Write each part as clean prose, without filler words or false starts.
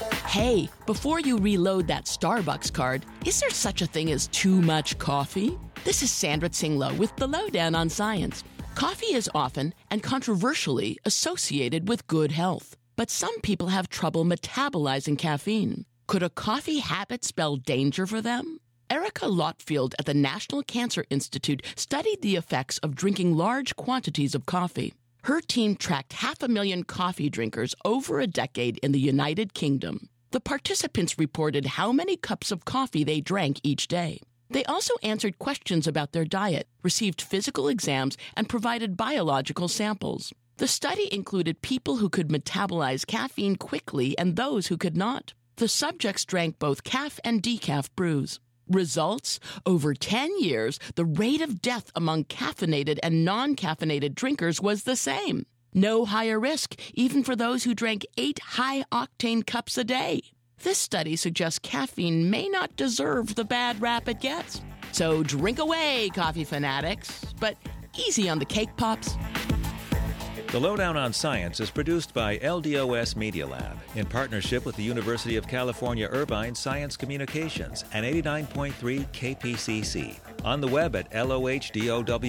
Hey, before you reload that Starbucks card, is there such a thing as too much coffee? This is Sandra Tsinglow with The Lowdown on Science. Coffee is often and controversially associated with good health, but some people have trouble metabolizing caffeine. Could a coffee habit spell danger for them? Erica Lotfield at the National Cancer Institute studied the effects of drinking large quantities of coffee. Her team tracked 500,000 coffee drinkers over a decade in the United Kingdom. The participants reported how many cups of coffee they drank each day. They also answered questions about their diet, received physical exams, and provided biological samples. The study included people who could metabolize caffeine quickly and those who could not. The subjects drank both calf and decaf brews. Results? Over 10 years, the rate of death among caffeinated and non-caffeinated drinkers was the same. No higher risk, even for those who drank 8 high-octane cups a day. This study suggests caffeine may not deserve the bad rap it gets. So drink away, coffee fanatics, but easy on the cake pops. The Lowdown on Science is produced by LDOS Media Lab in partnership with the University of California Irvine Science Communications and 89.3 KPCC. On the web at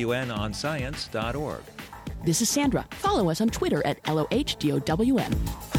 LOHDOWNonscience.org. This is Sandra. Follow us on Twitter at LOHDOWN.